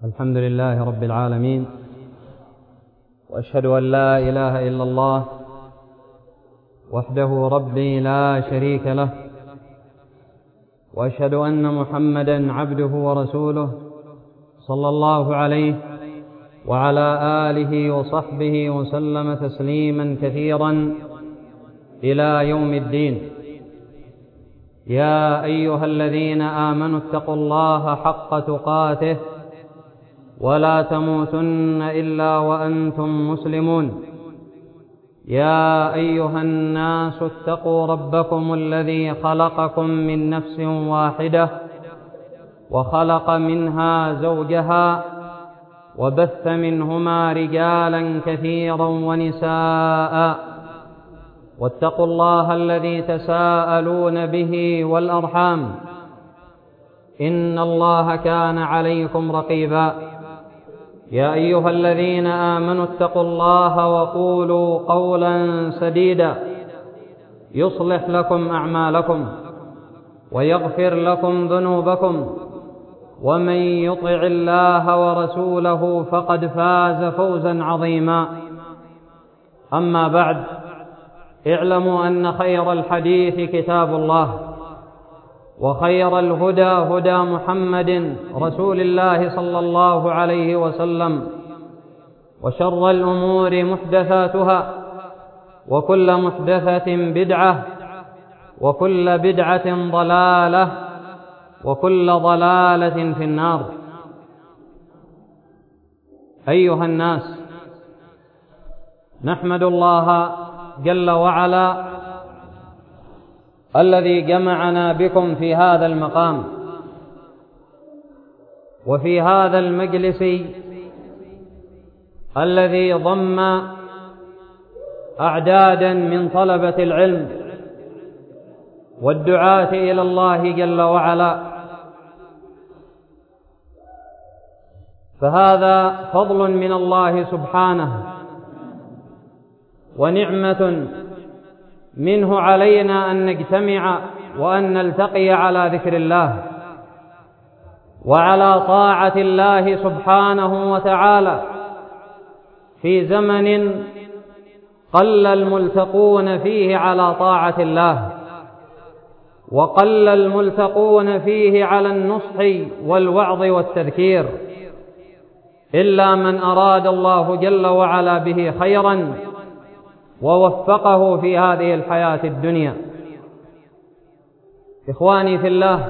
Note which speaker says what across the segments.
Speaker 1: الحمد لله رب العالمين، وأشهد أن لا إله إلا الله وحده ربي لا شريك له، وأشهد أن محمدا عبده ورسوله صلى الله عليه وعلى آله وصحبه وسلم تسليما كثيرا إلى يوم الدين. يا أيها الذين آمنوا اتقوا الله حق تقاته ولا تموتن إلا وأنتم مسلمون. يا أيها الناس اتقوا ربكم الذي خلقكم من نفس واحدة وخلق منها زوجها وبث منهما رجالا كثيرا ونساء، واتقوا الله الذي تساءلون به والأرحام، إن الله كان عليكم رقيبا. يا أيها الذين آمنوا اتقوا الله وقولوا قولا سديدا يصلح لكم أعمالكم ويغفر لكم ذنوبكم، ومن يطع الله ورسوله فقد فاز فوزا عظيما. أما بعد، اعلموا أن خير الحديث كتاب الله، وخير الهدى هدى محمد رسول الله صلى الله عليه وسلم، وشر الأمور محدثاتها، وكل محدثة بدعة، وكل بدعة ضلالة، وكل ضلالة في النار. أيها الناس، نحمد الله جل وعلا الذي جمعنا بكم في هذا المقام وفي هذا المجلس الذي ضم أعدادا من طلبة العلم والدعاة إلى الله جل وعلا، فهذا فضل من الله سبحانه ونعمة منه علينا أن نجتمع وأن نلتقي على ذكر الله وعلى طاعة الله سبحانه وتعالى في زمن قل الملتقون فيه على طاعة الله، وقل الملتقون فيه على النصح والوعظ والتذكير، إلا من أراد الله جل وعلا به خيرا ووفقه في هذه الحياة الدنيا. إخواني في الله،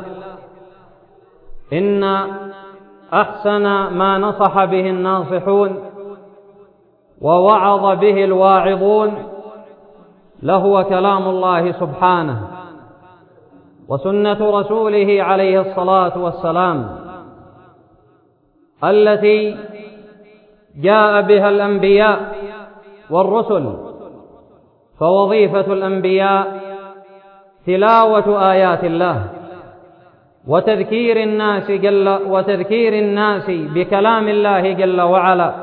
Speaker 1: إن أحسن ما نصح به الناصحون ووعظ به الواعظون لهو كلام الله سبحانه وسنة رسوله عليه الصلاة والسلام التي جاء بها الأنبياء والرسل. فوظيفة الأنبياء تلاوة آيات الله وتذكير الناس بكلام الله جل وعلا.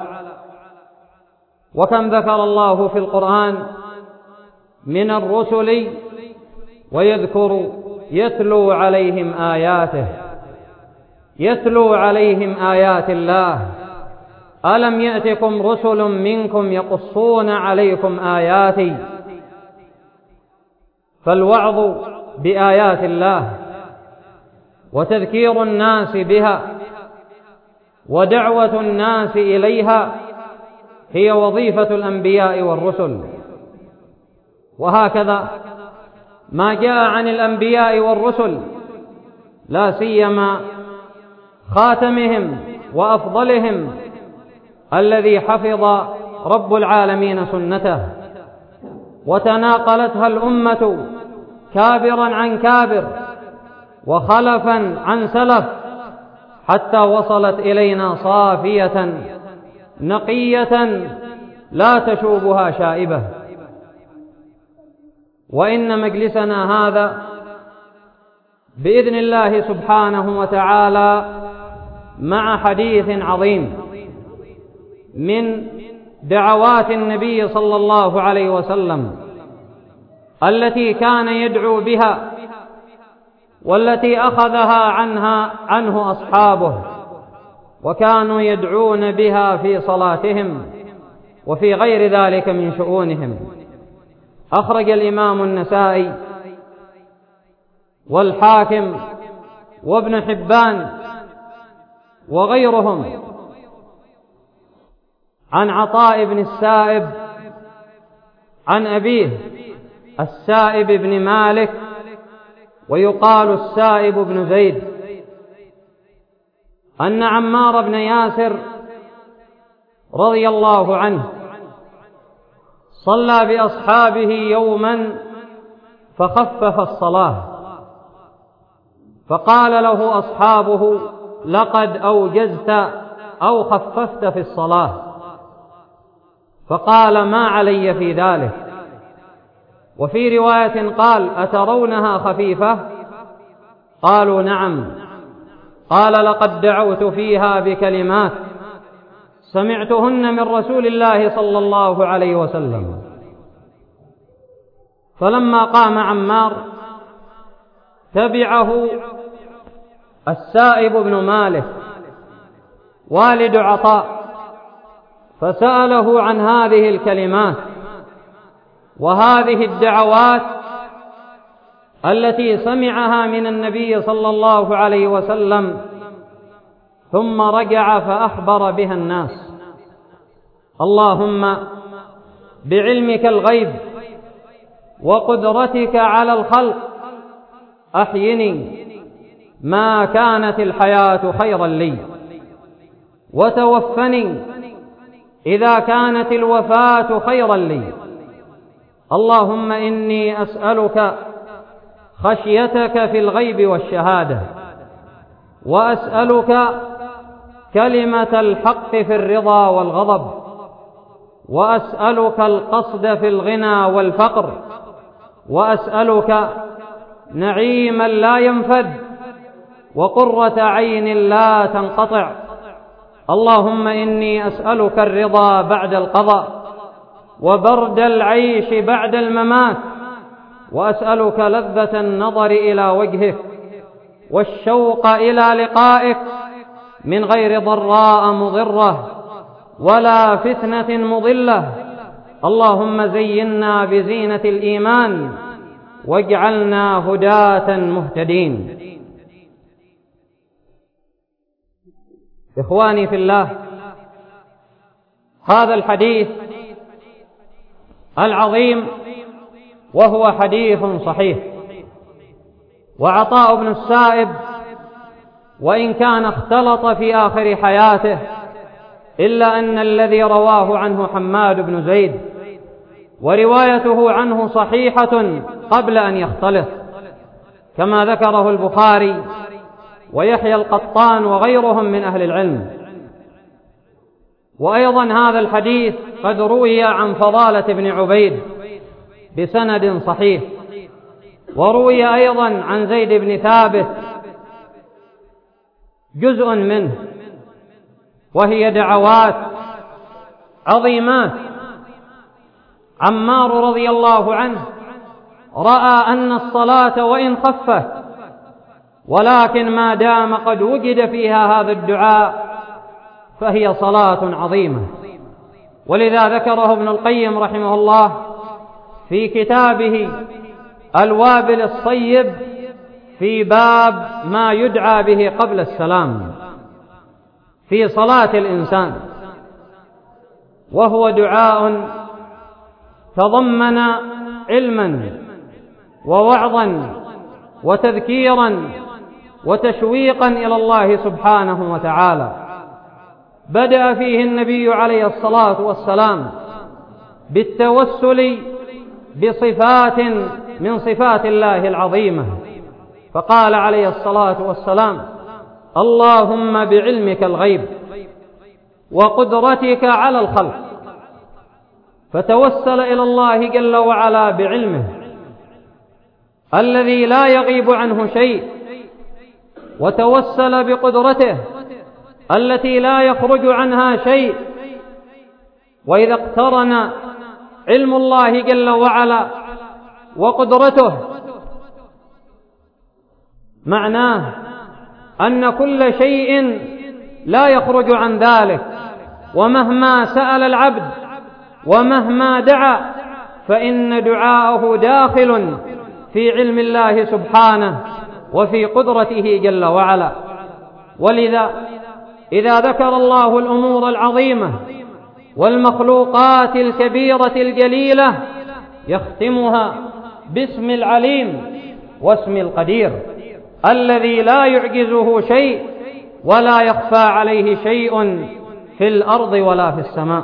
Speaker 1: وكم ذكر الله في القرآن من الرسل ويذكر يتلو عليهم آياته، يتلو عليهم آيات الله. ألم يأتكم رسل منكم يقصون عليكم آياتي؟ فالوعظ بآيات الله وتذكير الناس بها ودعوة الناس إليها هي وظيفة الأنبياء والرسل. وهكذا ما جاء عن الأنبياء والرسل، لا سيما خاتمهم وأفضلهم الذي حفظ رب العالمين سنته وتناقلتها الأمة كابرا عن كابر وخلفا عن سلف، حتى وصلت إلينا صافية نقية لا تشوبها شائبة. وإن مجلسنا هذا بإذن الله سبحانه وتعالى مع حديث عظيم من دعوات النبي صلى الله عليه وسلم التي كان يدعو بها والتي أخذها عنه أصحابه وكانوا يدعون بها في صلاتهم وفي غير ذلك من شؤونهم. أخرج الإمام النسائي والحاكم وابن حبان وغيرهم عن عطاء بن السائب عن أبيه السائب بن مالك ويقال السائب بن زيد أن عمار بن ياسر رضي الله عنه صلى بأصحابه يوما فخفف الصلاة، فقال له أصحابه: لقد أوجزت أو خففت في الصلاة. فقال: ما علي في ذلك. وفي رواية قال: أترونها خفيفة؟ قالوا: نعم. قال: لقد دعوت فيها بكلمات سمعتهن من رسول الله صلى الله عليه وسلم. فلما قام عمار تبعه السائب بن مالك والد عطاء، فسأله عن هذه الكلمات وهذه الدعوات التي سمعها من النبي صلى الله عليه وسلم، ثم رجع فأخبر بها الناس: اللهم بعلمك الغيب وقدرتك على الخلق أحيني ما كانت الحياة خيرا لي، وتوفني إذا كانت الوفاة خيرا لي. اللهم إني أسألك خشيتك في الغيب والشهادة، وأسألك كلمة الحق في الرضا والغضب، وأسألك القصد في الغنى والفقر، وأسألك نعيما لا ينفد وقرة عين لا تنقطع. اللهم إني أسألك الرضا بعد القضاء وبرد العيش بعد الممات، وأسألك لذة النظر إلى وجهك والشوق إلى لقائك من غير ضراء مضرة ولا فتنة مضلة. اللهم زينا بزينة الإيمان واجعلنا هداة مهتدين. إخواني في الله، هذا الحديث العظيم وهو حديث صحيح. وعطاء بن السائب وإن كان اختلط في آخر حياته، إلا أن الذي رواه عنه حماد بن زيد، وروايته عنه صحيحة قبل أن يختلط، كما ذكره البخاري ويحيى القطان وغيرهم من أهل العلم. وأيضا هذا الحديث قد روي عن فضالة بن عبيد بسند صحيح، وروي أيضا عن زيد بن ثابت جزء منه، وهي دعوات عظيمات. عمار رضي الله عنه رأى أن الصلاة وإن خفت، ولكن ما دام قد وجد فيها هذا الدعاء فهي صلاة عظيمة. ولذا ذكره ابن القيم رحمه الله في كتابه الوابل الصيب في باب ما يدعى به قبل السلام في صلاة الإنسان، وهو دعاء تضمن علما ووعظا وتذكيرا وتشويقا إلى الله سبحانه وتعالى. بدأ فيه النبي عليه الصلاة والسلام بالتوسل بصفات من صفات الله العظيمة، فقال عليه الصلاة والسلام: اللهم بعلمك الغيب وقدرتك على الخلق. فتوسل إلى الله جل وعلا بعلمه الذي لا يغيب عنه شيء، وتوسل بقدرته التي لا يخرج عنها شيء. وإذا اقترن علم الله جل وعلا وقدرته معناه أن كل شيء لا يخرج عن ذلك، ومهما سأل العبد ومهما دعا فإن دعاءه داخل في علم الله سبحانه وفي قدرته جل وعلا. ولذا إذا ذكر الله الأمور العظيمة والمخلوقات الكبيرة الجليلة يختمها باسم العليم واسم القدير الذي لا يعجزه شيء ولا يخفى عليه شيء في الأرض ولا في السماء.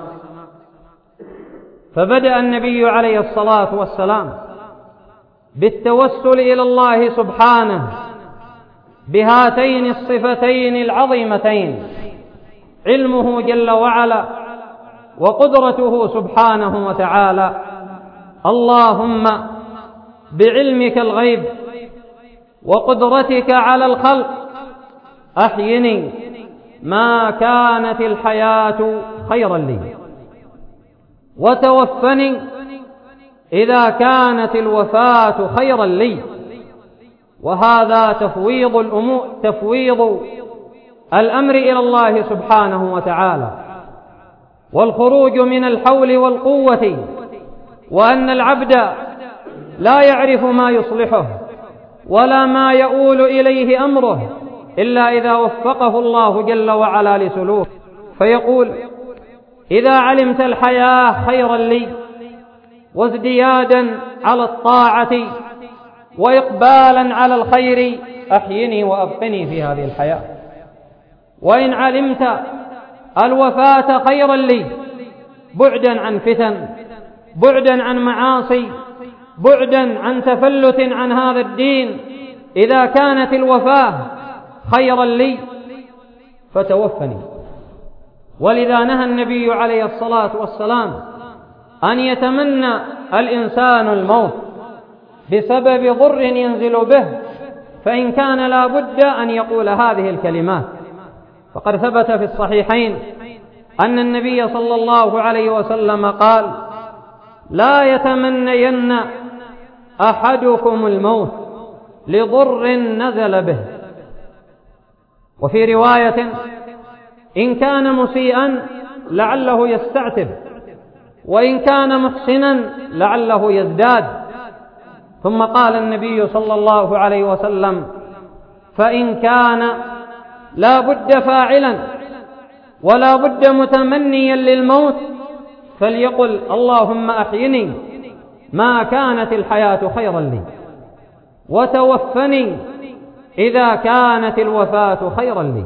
Speaker 1: فبدأ النبي عليه الصلاة والسلام بالتوسل إلى الله سبحانه بهاتين الصفتين العظيمتين: علمه جل وعلا وقدرته سبحانه وتعالى. اللهم بعلمك الغيب وقدرتك على الخلق أحيني ما كانت الحياة خيرا لي، وتوفني إذا كانت الوفاة خيرا لي. وهذا تفويض الأمر إلى الله سبحانه وتعالى، والخروج من الحول والقوة، وأن العبد لا يعرف ما يصلحه ولا ما يؤول إليه أمره إلا إذا وفقه الله جل وعلا لسلوك، فيقول: إذا علمت الحياة خيرا لي وازديادا على الطاعة وإقبالا على الخير أحيني وأبقني في هذه الحياة. وإن علمت الوفاة خيرا لي بعدا عن فتن، بعدا عن معاصي، بعدا عن تفلت عن هذا الدين، إذا كانت الوفاة خيرا لي فتوفني. ولذا نهى النبي عليه الصلاة والسلام أن يتمنى الإنسان الموت بسبب ضر ينزل به، فإن كان لا بد أن يقول هذه الكلمات. فقد ثبت في الصحيحين أن النبي صلى الله عليه وسلم قال: لا يتمنين أحدكم الموت لضر نزل به. وفي رواية: إن كان مسيئا لعله يستعتب، وإن كان محسنا لعله يزداد. ثم قال النبي صلى الله عليه وسلم: فإن كان لا بد فاعلا ولا بد متمنيا للموت فليقل: اللهم أحيني ما كانت الحياة خيرا لي، وتوفني إذا كانت الوفاة خيرا لي.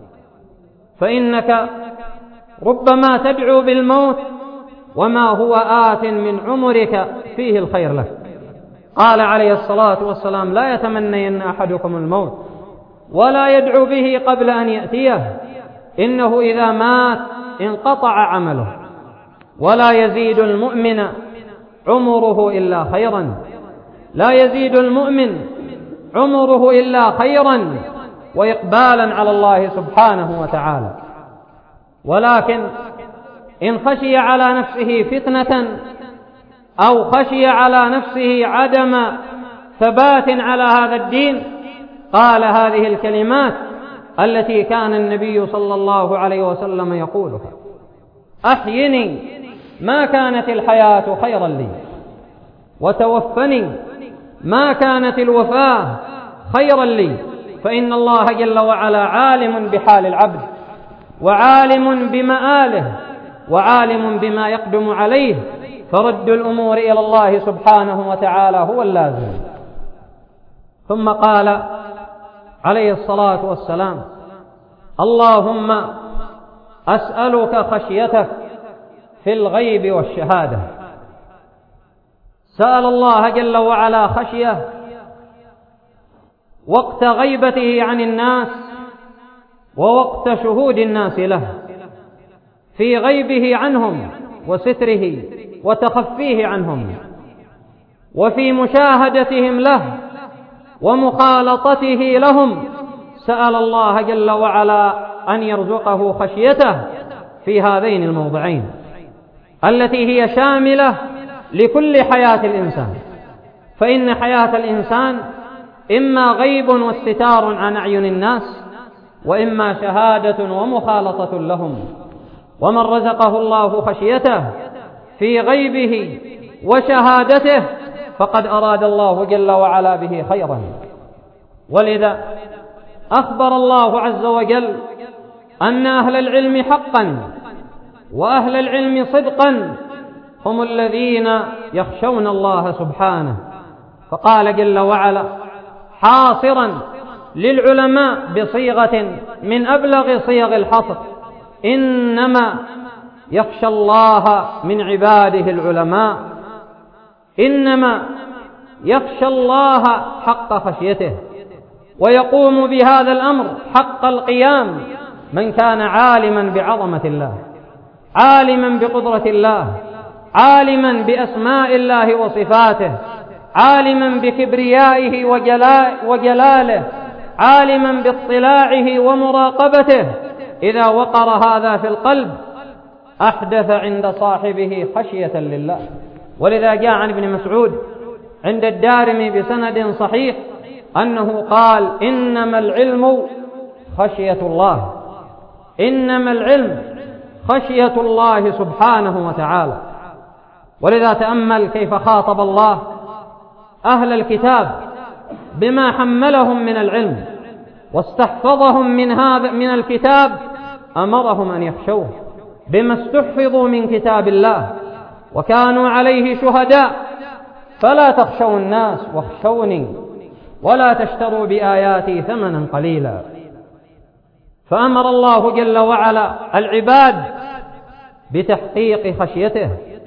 Speaker 1: فإنك ربما تدعو بالموت وما هو آت من عمرك فيه الخير لك. قال عليه الصلاة والسلام: لا يتمنين أحدكم الموت ولا يدعو به قبل أن يأتيه، إنه إذا مات انقطع عمله، ولا يزيد المؤمن عمره إلا خيرا، لا يزيد المؤمن عمره إلا خيرا وإقبالا على الله سبحانه وتعالى. ولكن إن خشي على نفسه فتنة أو خشي على نفسه عدم ثبات على هذا الدين قال هذه الكلمات التي كان النبي صلى الله عليه وسلم يقولها: أحيني ما كانت الحياة خيرا لي، وتوفني ما كانت الوفاة خيرا لي. فإن الله جل وعلا عالم بحال العبد، وعالم بمآله، وعالم بما يقدم عليه، فرد الأمور إلى الله سبحانه وتعالى هو اللازم. ثم قال عليه الصلاة والسلام: اللهم أسألك خشيتك في الغيب والشهادة. سأل الله جل وعلا خشية وقت غيبته عن الناس ووقت شهود الناس له، في غيبه عنهم وستره وتخفيه عنهم، وفي مشاهدتهم له ومخالطته لهم. سأل الله جل وعلا أن يرزقه خشيته في هذين الموضعين التي هي شاملة لكل حياة الإنسان. فإن حياة الإنسان إما غيب واستتار عن أعين الناس، وإما شهادة ومخالطة لهم. ومن رزقه الله خشيته في غيبه وشهادته فقد أراد الله جل وعلا به خيرا. ولذا أخبر الله عز وجل أن أهل العلم حقا وأهل العلم صدقا هم الذين يخشون الله سبحانه، فقال جل وعلا حاصرا للعلماء بصيغة من أبلغ صيغ الحصر: إنما يخشى الله من عباده العلماء. إنما يخشى الله حق خشيته، ويقوم بهذا الأمر حق القيام من كان عالما بعظمة الله، عالما بقدرة الله، عالما بأسماء الله وصفاته، عالما بكبريائه وجلاله، عالما باطلاعه ومراقبته. إذا وقر هذا في القلب أحدث عند صاحبه خشية لله. ولذا جاء عن ابن مسعود عند الدارمي بسند صحيح أنه قال: إنما العلم خشية الله، إنما العلم خشية الله سبحانه وتعالى. ولذا تأمل كيف خاطب الله أهل الكتاب بما حملهم من العلم واستحفظهم من الكتاب. أمرهم أن يخشوه بما استحفظوا من كتاب الله وكانوا عليه شهداء. فلا تخشوا الناس واخشوني ولا تشتروا بآياتي ثمنا قليلا. فأمر الله جل وعلا العباد بتحقيق خشيته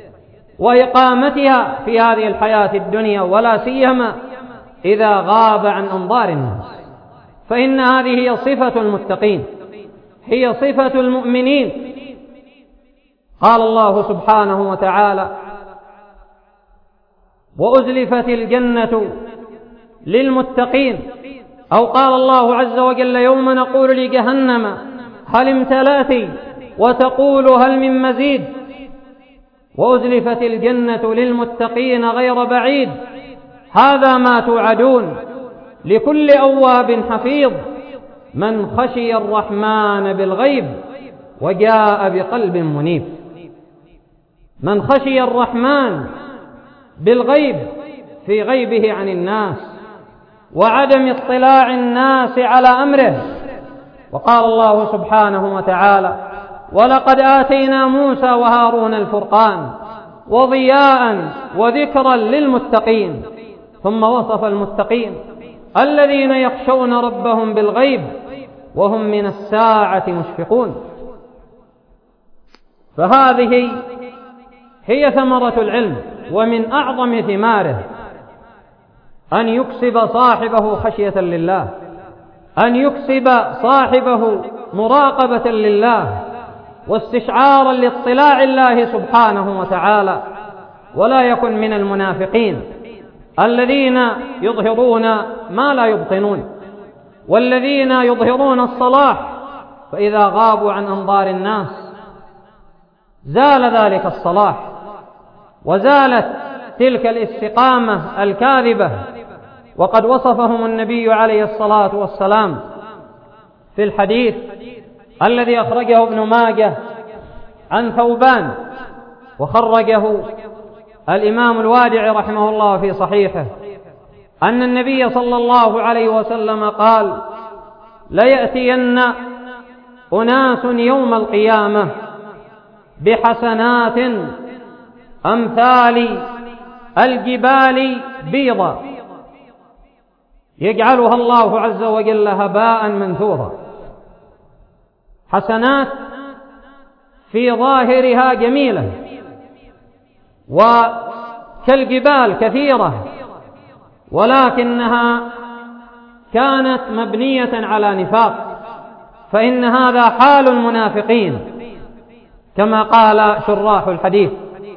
Speaker 1: وإقامتها في هذه الحياة الدنيا، ولا سيما إذا غاب عن أنظار الناس، فإن هذه هي صفة المتقين، هي صفة المؤمنين. قال الله سبحانه وتعالى: وأزلفت الجنة للمتقين. أو قال الله عز وجل: يوم نقول لجهنم هل امتلأت وتقول هل من مزيد. وأزلفت الجنة للمتقين غير بعيد، هذا ما توعدون لكل أواب حفيظ من خشي الرحمن بالغيب وجاء بقلب منيب. من خشي الرحمن بالغيب، في غيبه عن الناس وعدم اطلاع الناس على أمره. وقال الله سبحانه وتعالى: ولقد آتينا موسى وهارون الفرقان وضياء وذكرا للمتقين. ثم وصف المتقين: الذين يخشون ربهم بالغيب وهم من الساعة مشفقون. فهذه هي ثمرة العلم، ومن أعظم ثماره أن يكسب صاحبه خشية لله، أن يكسب صاحبه مراقبة لله واستشعارا لاطلاع الله سبحانه وتعالى، ولا يكن من المنافقين الذين يظهرون ما لا يبطنون، والذين يظهرون الصلاح فإذا غابوا عن أنظار الناس زال ذلك الصلاح وزالت تلك الاستقامة الكاذبة. وقد وصفهم النبي عليه الصلاة والسلام في الحديث الذي أخرجه ابن ماجه عن ثوبان، وخرجه الإمام الوادعي رحمه الله في صحيحه، أن النبي صلى الله عليه وسلم قال: ليأتين أناس يوم القيامة بحسنات أمثال الجبال بيضا يجعلها الله عز وجل هباء منثورا. حسنات في ظاهرها جميلة وكالجبال كثيرة، ولكنها كانت مبنية على نفاق، فإن هذا حال المنافقين كما قال شراح الحديث،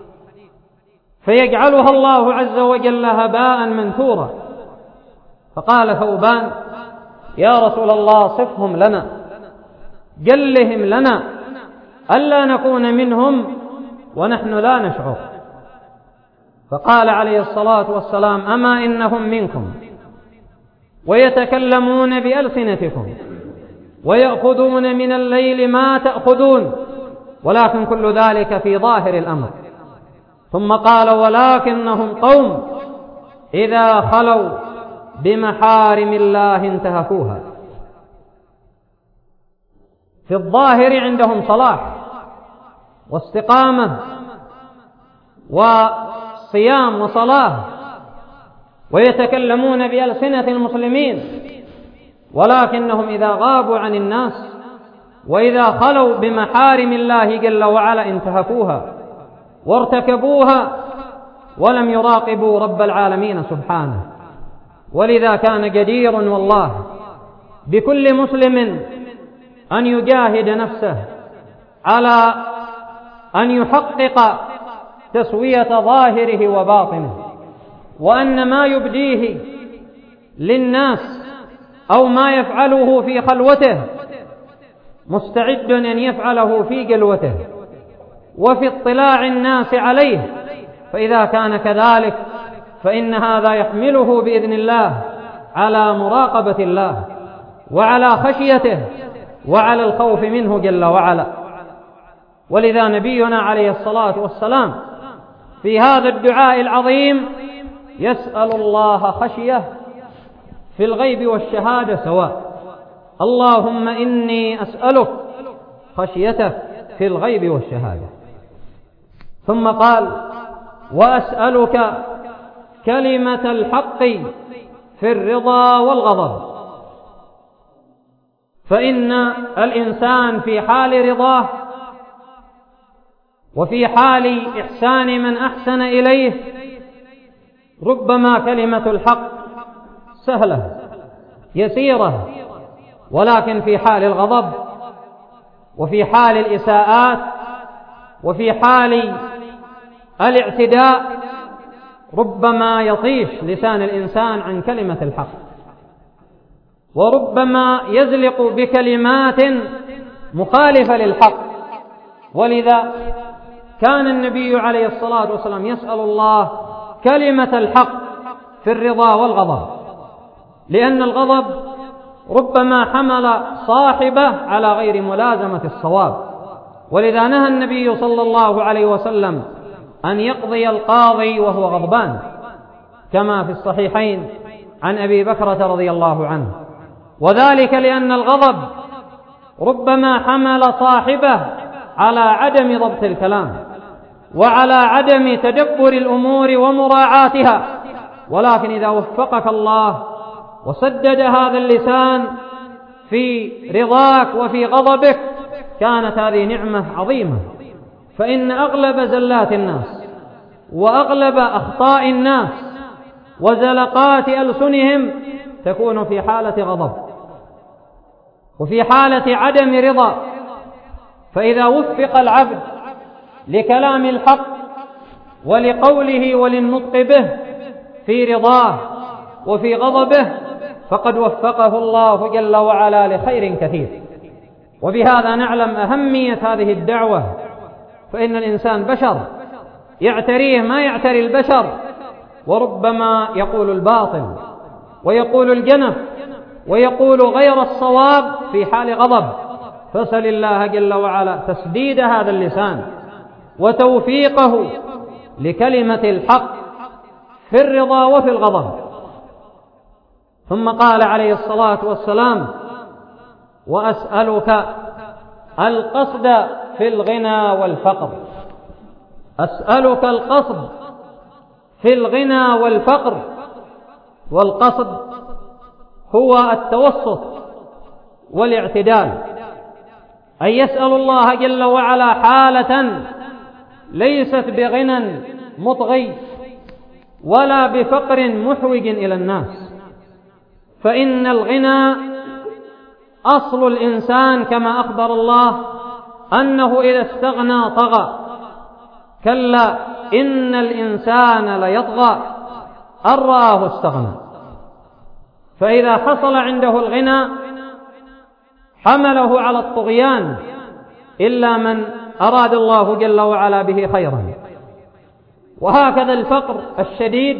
Speaker 1: فيجعلها الله عز وجل هباء منثورا. فقال ثوبان: يا رسول الله صفهم لنا، جلهم لنا ألا نكون منهم ونحن لا نشعر. فقال عليه الصلاة والسلام: أما إنهم منكم ويتكلمون بألسنتكم ويأخذون من الليل ما تأخذون، ولكن كل ذلك في ظاهر الأمر. ثم قال: ولكنهم قوم إذا خلوا بمحارم الله انتهكوها. في الظاهر عندهم صلاح واستقامة وصيام وصلاة، ويتكلمون بألسنة المسلمين، ولكنهم إذا غابوا عن الناس وإذا خلوا بمحارم الله جل وعلا انتهكوها وارتكبوها ولم يراقبوا رب العالمين سبحانه. ولذا كان جدير والله بكل مسلم أن يجاهد نفسه على أن يحقق تسوية ظاهره وباطنه، وأن ما يبديه للناس أو ما يفعله في خلوته مستعد أن يفعله في جلوته وفي اطلاع الناس عليه. فإذا كان كذلك فإن هذا يحمله بإذن الله على مراقبة الله وعلى خشيته وعلى الخوف منه جل وعلا. ولذا نبينا عليه الصلاة والسلام في هذا الدعاء العظيم يسأل الله خشية في الغيب والشهادة سواء: اللهم إني أسألك خشيتك في الغيب والشهادة. ثم قال: وأسألك كلمة الحق في الرضا والغضب. فإن الإنسان في حال رضاه وفي حال إحسان من أحسن إليه ربما كلمة الحق سهلة يسيرة، ولكن في حال الغضب وفي حال الإساءات وفي حال الاعتداء ربما يطيش لسان الإنسان عن كلمة الحق، وربما يزلق بكلمات مخالفة للحق. ولذا كان النبي عليه الصلاة والسلام يسأل الله كلمة الحق في الرضا والغضب، لأن الغضب ربما حمل صاحبه على غير ملازمة الصواب. ولذا نهى النبي صلى الله عليه وسلم أن يقضي القاضي وهو غضبان، كما في الصحيحين عن أبي بكرة رضي الله عنه، وذلك لأن الغضب ربما حمل صاحبه على عدم ضبط الكلام وعلى عدم تدبر الأمور ومراعاتها. ولكن إذا وفقك الله وسدد هذا اللسان في رضاك وفي غضبك كانت هذه نعمة عظيمة. فإن أغلب زلات الناس وأغلب أخطاء الناس وزلقات ألسنهم تكون في حالة غضب وفي حالة عدم رضا. فإذا وفق العبد لكلام الحق ولقوله وللنطق به في رضاه وفي غضبه فقد وفقه الله جل وعلا لخير كثير. وبهذا نعلم أهمية هذه الدعوة، فإن الإنسان بشر يعتريه ما يعتري البشر، وربما يقول الباطل ويقول الجنف ويقول غير الصواب في حال غضب. فسل الله جل وعلا تسديد هذا اللسان وتوفيقه لكلمة الحق في الرضا وفي الغضب. ثم قال عليه الصلاة والسلام: وأسألك القصد في الغنى والفقر. أسألك القصد في الغنى والفقر، والقصد هو التوسط والاعتدال، أن يسأل الله جل وعلا حالة ليست بغنى مطغي ولا بفقر محوج إلى الناس. فإن الغنى أصل الإنسان كما أخبر الله أنه إذا استغنى طغى، كلا إن الإنسان ليطغى أن رآه استغنى. فإذا حصل عنده الغنى حمله على الطغيان إلا من أراد الله جل وعلا به خيرا. وهكذا الفقر الشديد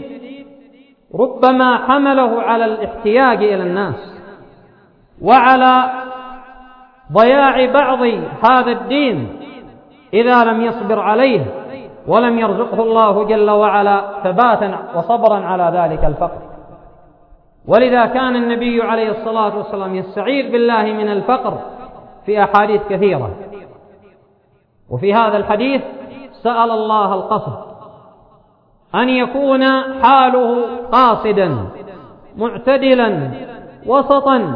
Speaker 1: ربما حمله على الاحتياج إلى الناس وعلى ضياع بعض هذا الدين إذا لم يصبر عليه ولم يرزقه الله جل وعلا ثباتا وصبرا على ذلك الفقر. ولذا كان النبي عليه الصلاة والسلام يستعيذ بالله من الفقر في أحاديث كثيرة، وفي هذا الحديث سأل الله القصد، أن يكون حاله قاصدا معتدلا وسطا،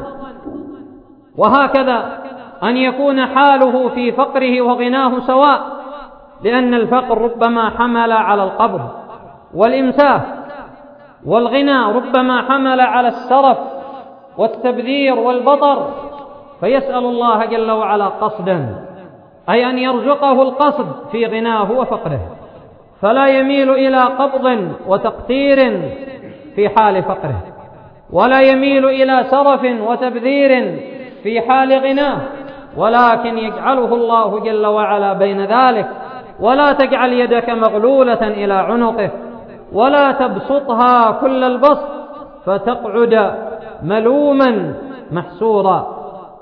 Speaker 1: وهكذا أن يكون حاله في فقره وغناه سواء، لأن الفقر ربما حمل على القبض والإمساك، والغنى ربما حمل على السرف والتبذير والبطر، فيسأل الله جل وعلا قصدا، أي أن يرزقه القصد في غناه وفقره، فلا يميل إلى قبض وتقتير في حال فقره، ولا يميل إلى سرف وتبذير في حال غناه، ولكن يجعله الله جل وعلا بين ذلك. ولا تجعل يدك مغلولة إلى عنقك ولا تبسطها كل البسط فتقعد ملوما محسورا.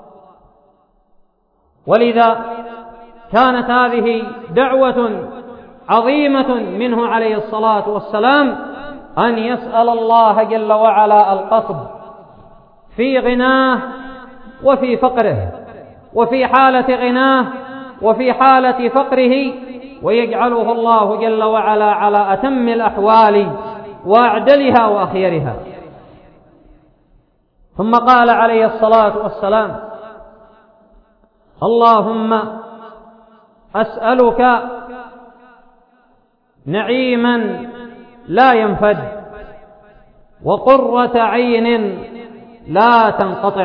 Speaker 1: ولذا كانت هذه دعوة عظيمة منه عليه الصلاة والسلام، أن يسأل الله جل وعلا القصد في غناه وفي فقره، وفي حالة غناه وفي حالة فقره، ويجعله الله جل وعلا على أتم الأحوال وأعدلها وأخيرها. ثم قال عليه الصلاة والسلام: اللهم أسألك نعيما لا ينفد وقرة عين لا تنقطع.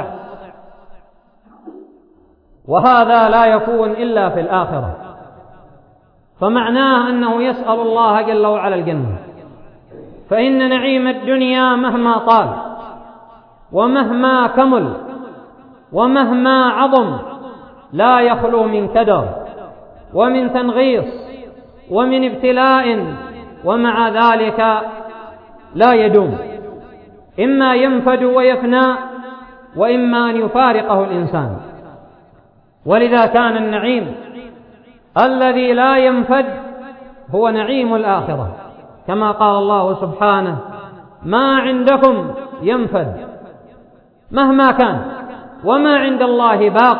Speaker 1: وهذا لا يكون إلا في الآخرة، فمعناه أنه يسأل الله جل وعلا الجنة، فإن نعيم الدنيا مهما طال ومهما كمل ومهما عظم لا يخلو من كدر ومن تنغيص ومن ابتلاء، ومع ذلك لا يدوم، إما ينفد ويفنى وإما أن يفارقه الإنسان. ولذا كان النعيم الذي لا ينفد هو نعيم الآخرة، كما قال الله سبحانه: ما عندكم ينفد مهما كان، وما عند الله باق.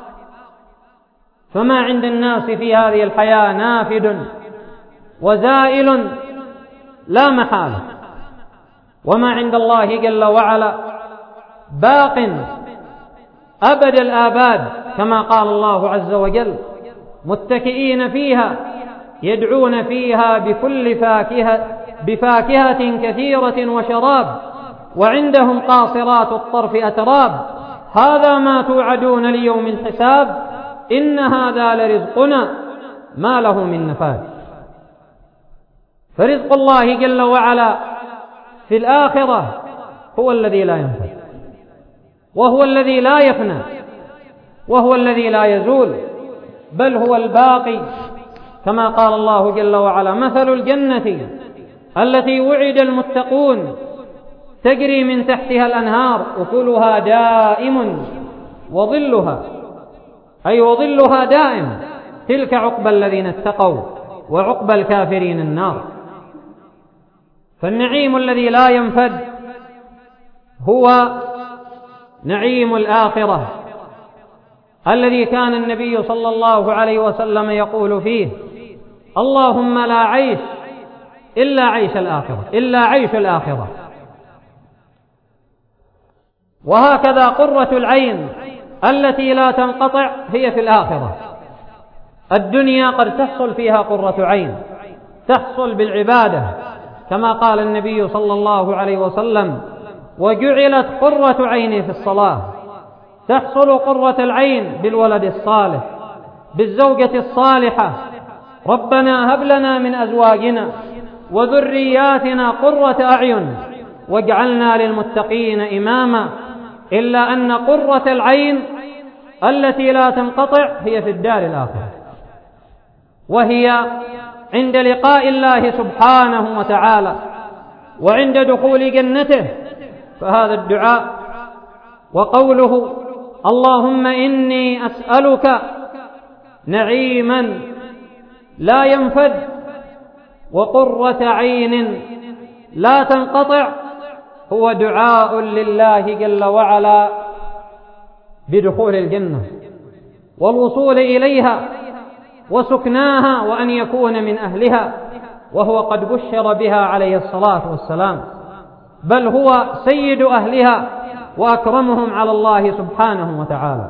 Speaker 1: فما عند الناس في هذه الحياة نافد وزائل لا محالة، وما عند الله جل وعلا باق أبد الآباد، كما قال الله عز وجل: متكئين فيها يدعون فيها بفاكهة كثيرة وشراب، وعندهم قاصرات الطرف أتراب، هذا ما توعدون ليوم الحساب، إن هذا لرزقنا ما له من نفاد. فرزق الله جل وعلا في الآخرة هو الذي لا ينفد، وهو الذي لا يفنى، وهو الذي لا يزول، بل هو الباقي، كما قال الله جل وعلا: مثل الجنة التي وعد المتقون تجري من تحتها الأنهار أكلها دائم وظلها، أي وظلها دائم، تلك عقبى الذين اتقوا وعقبى الكافرين النار. فالنعيم الذي لا ينفد هو نعيم الآخرة، الذي كان النبي صلى الله عليه وسلم يقول فيه: اللهم لا عيش إلا عيش الآخرة، إلا عيش الآخرة. وهكذا قرة العين التي لا تنقطع هي في الآخرة. الدنيا قد تحصل فيها قرة عين، تحصل بالعبادة، كما قال النبي صلى الله عليه وسلم: وجعلت قرة عيني في الصلاة. تحصل قرة العين بالولد الصالح، بالزوجة الصالحة. ربنا هب لنا من أزواجنا وذرياتنا قرة أعين واجعلنا للمتقين إماما. إلا أن قرة العين التي لا تنقطع هي في الدار الآخرة، وهي عند لقاء الله سبحانه وتعالى وعند دخول جنته. فهذا الدعاء وقوله: اللهم إني أسألك نعيما لا ينفد وقرة عين لا تنقطع، هو دعاء لله جل وعلا بدخول الجنة والوصول إليها وسكناها وأن يكون من أهلها، وهو قد بشر بها عليه الصلاة والسلام، بل هو سيد أهلها وأكرمهم على الله سبحانه وتعالى.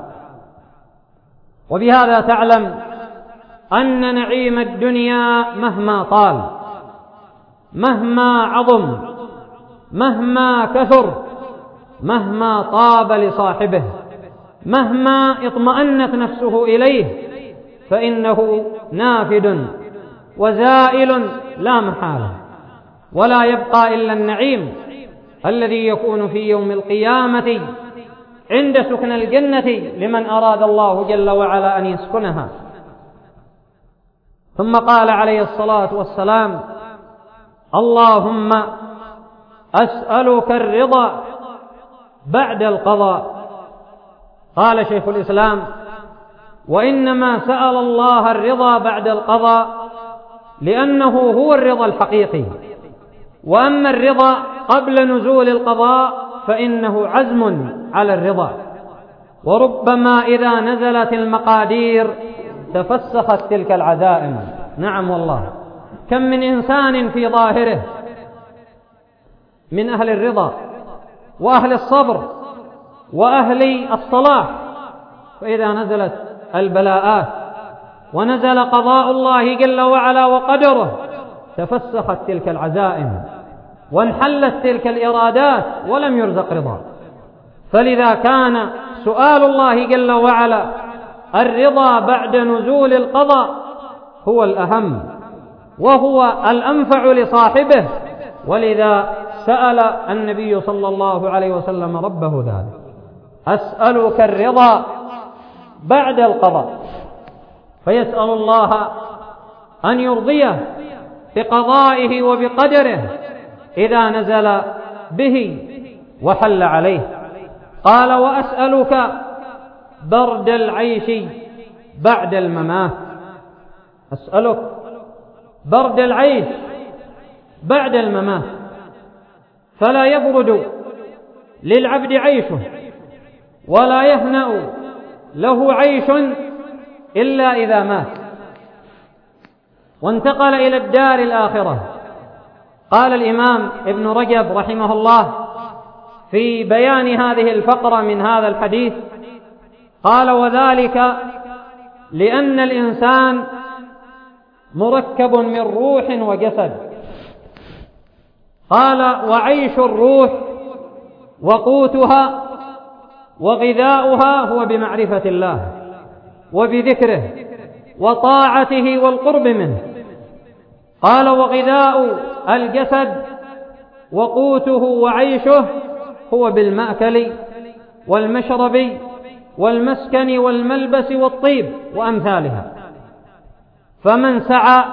Speaker 1: وبهذا تعلم أن نعيم الدنيا مهما طال، مهما عظم، مهما كثر، مهما طاب لصاحبه، مهما اطمأنت نفسه إليه، فإنه نافد وزائل لا محالة، ولا يبقى إلا النعيم الذي يكون في يوم القيامة عند سكن الجنة لمن أراد الله جل وعلا أن يسكنها. ثم قال عليه الصلاة والسلام: اللهم أسألك الرضا بعد القضاء. قال شيخ الإسلام: وإنما سأل الله الرضا بعد القضاء لأنه هو الرضا الحقيقي، وأما الرضا قبل نزول القضاء فإنه عزم على الرضا، وربما إذا نزلت المقادير تفسخت تلك العزائم. نعم والله، كم من إنسان في ظاهره من أهل الرضا وأهل الصبر وأهل الصلاح، فإذا نزلت البلاءات ونزل قضاء الله جل وعلا وقدره تفسخت تلك العزائم وانحلت تلك الإرادات ولم يرزق رضا. فلذا كان سؤال الله جل وعلا الرضا بعد نزول القضاء هو الأهم وهو الأنفع لصاحبه، ولذا سأل النبي صلى الله عليه وسلم ربه ذلك: أسألك الرضا بعد القضاء. فيسأل الله أن يرضيه بقضائه وبقدره إذا نزل به وحل عليه. قال: وأسألك برد العيش بعد الممات. أسألك برد العيش بعد الممات، فلا يبرد للعبد عيشه ولا يهنأ له عيش إلا إذا مات وانتقل إلى الدار الآخرة. قال الإمام ابن رجب رحمه الله في بيان هذه الفقرة من هذا الحديث، قال: وذلك لأن الإنسان مركب من روح وجسد. قال: وعيش الروح وقوتها وغذاؤها هو بمعرفة الله وبذكره وطاعته والقرب منه. قال: وغذاء الجسد وقوته وعيشه هو بالمأكل والمشرب والمسكن والملبس والطيب وأمثالها. فمن سعى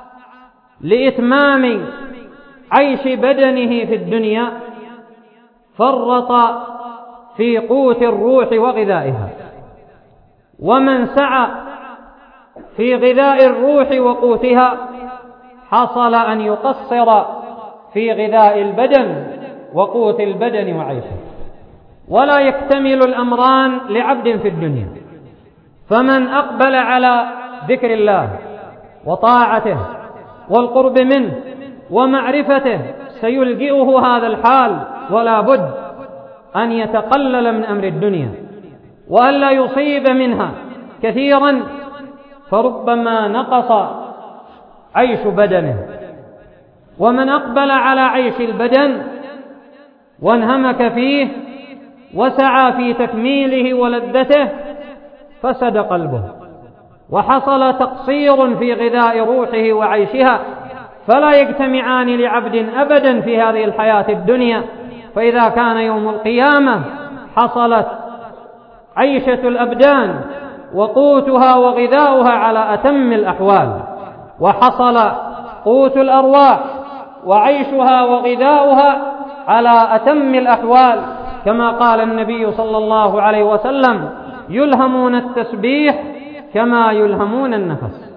Speaker 1: لإتمام عيش بدنه في الدنيا فرط في قوت الروح وغذائها، ومن سعى في غذاء الروح وقوتها حصل أن يقصر في غذاء البدن وقوت البدن وعيشه، ولا يكتمل الأمران لعبد في الدنيا. فمن أقبل على ذكر الله وطاعته والقرب منه ومعرفته سيلجئه هذا الحال، ولا بد أن يتقلل من أمر الدنيا وألا يصيب منها كثيرا، فربما نقص عيش بدنه. ومن أقبل على عيش البدن وانهمك فيه وسعى في تكميله ولذته فسد قلبه وحصل تقصير في غذاء روحه وعيشها، فلا يجتمعان لعبد أبدا في هذه الحياة الدنيا. فإذا كان يوم القيامة حصلت عيشة الأبدان وقوتها وغذاؤها على أتم الأحوال، وحصل قوت الأرواح وعيشها وغذاؤها على أتم الأحوال، كما قال النبي صلى الله عليه وسلم: يلهمون التسبيح كما يلهمون النفس.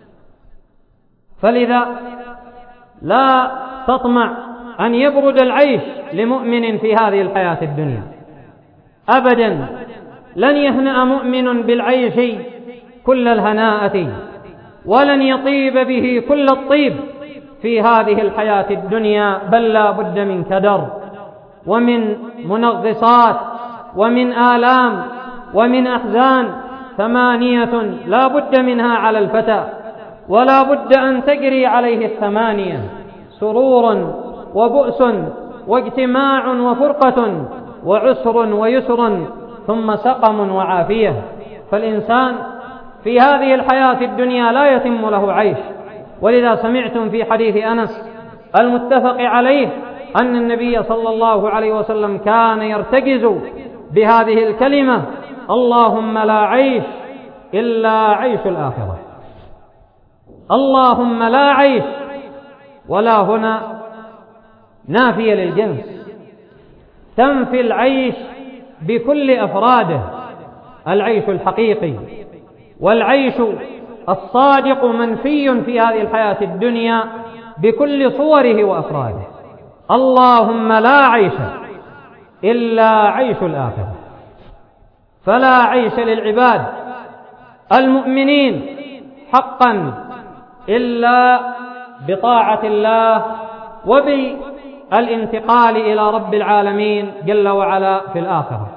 Speaker 1: فلذا لا تطمع أن يبرد العيش لمؤمن في هذه الحياة الدنيا أبدا. لن يهنأ مؤمن بالعيش كل الهناءة، ولن يطيب به كل الطيب في هذه الحياة الدنيا، بل لا بد من كدر ومن منغصات ومن آلام ومن أحزان 8 لا بد منها على الفتى، ولا بد أن تجري عليه 8: سرور وبؤس واجتماع وفرقة وعسر ويسر ثم سقم وعافية. فالإنسان في هذه الحياة الدنيا لا يتم له عيش. ولذا سمعتم في حديث أنس المتفق عليه أن النبي صلى الله عليه وسلم كان يرتجز بهذه الكلمة: اللهم لا عيش إلا عيش الآخرة. اللهم لا عيش، ولا هنا نافية للجنس، تنفي العيش بكل أفراده: العيش الحقيقي والعيش الصادق منفي في هذه الحياة الدنيا بكل صوره وأفراده. اللهم لا عيش إلا عيش الآخرة. فلا عيش للعباد المؤمنين حقا إلا بطاعة الله وبالانتقال إلى رب العالمين جل وعلا في الآخرة.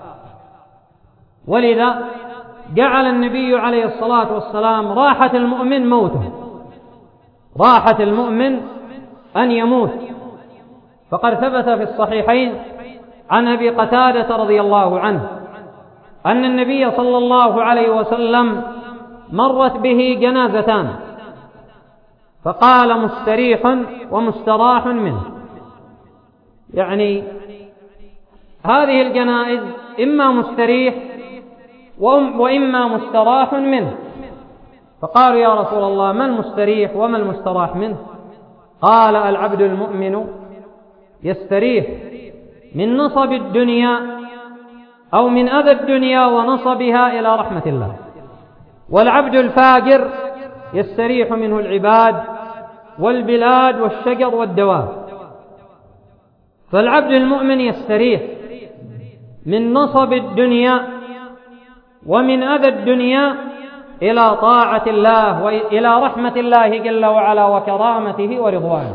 Speaker 1: ولذا جعل النبي عليه الصلاة والسلام راحة المؤمن موته، راحة المؤمن أن يموت. فقد ثبت في الصحيحين عن أبي قتادة رضي الله عنه أن النبي صلى الله عليه وسلم مرت به جنازتان، فقال: مستريح ومستراح منه. يعني هذه الجنائز إما مستريح وإما مستراح منه. فقالوا: يا رسول الله، ما المستريح وما المستراح منه؟ قال: العبد المؤمن يستريح من نصب الدنيا أو من أذى الدنيا ونصبها إلى رحمة الله، والعبد الفاجر يستريح منه العباد والبلاد والشجر والدواب. فالعبد المؤمن يستريح من نصب الدنيا ومن أذى الدنيا إلى طاعة الله وإلى رحمة الله جل وعلا وكرامته ورضوانه.